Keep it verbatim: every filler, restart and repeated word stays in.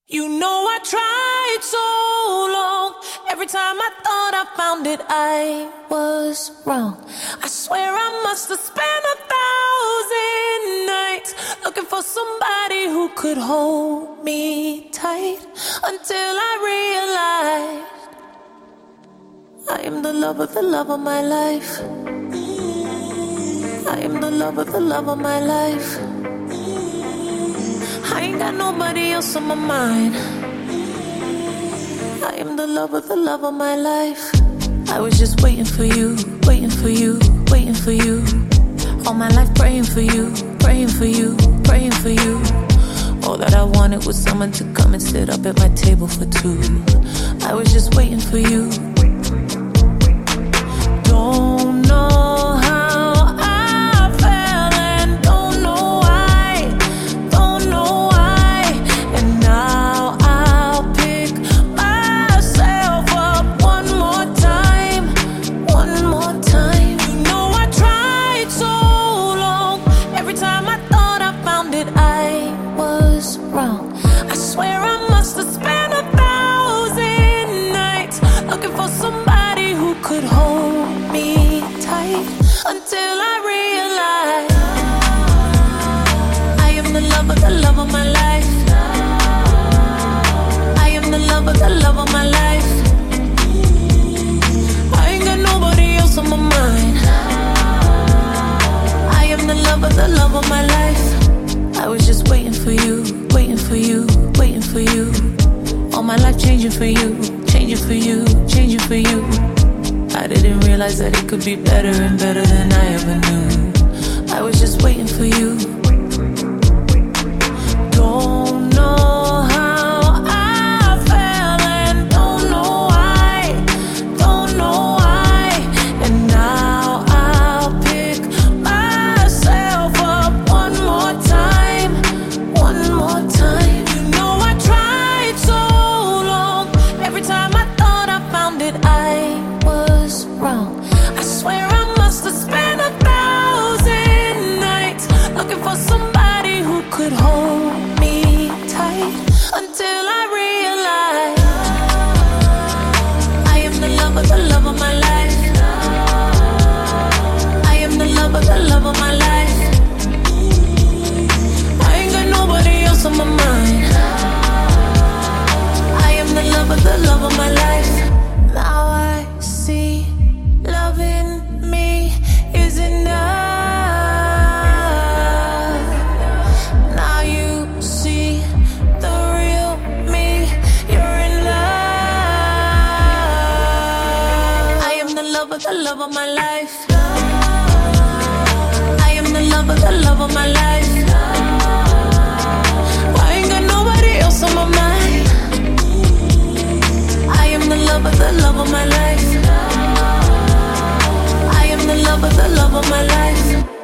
You know I tried so long. Every time I thought I found it, I was wrong. I swear I must have spent a thousand nights looking for somebody who could hold me tight, until I realized I am the love of the love of my life. I am the love of the love of my life. I ain't got nobody else on my mind. I am the love of the love of my life. I was just waiting for you, waiting for you, waiting for you. All my life praying for you, praying for you, praying for you. All that I wanted was someone to come and sit up at my table for two. I was just waiting for you. Don't know how until I realize I am the love of the love of my life. I am the love of the love of my life. I ain't got nobody else on my mind. I am the love of the love of my life. I was just waiting for you, waiting for you, waiting for you. All my life changing for you, changing for you, changing for you. I didn't realize that it could be better and better than I ever knew. I was just waiting for you. Don't know how I fell and don't know why, don't know why. And now I'll pick myself up one more time, one more time. You know I tried so long. Every time I thought I found it, I wrong. I swear I must have spent a thousand nights looking for somebody who could hold me tight, until I realized I am the love of the love of my life. I am the love of the love of my life. I ain't got nobody else on my mind. I am the love of the love of my life. Now I see loving me is enough. Now you see the real me, you're in love. I am the love of the love of my life. I am the love of the love of my life. I ain't got nobody else on my mind. I am the love of the love of my life. The love of the love of my life.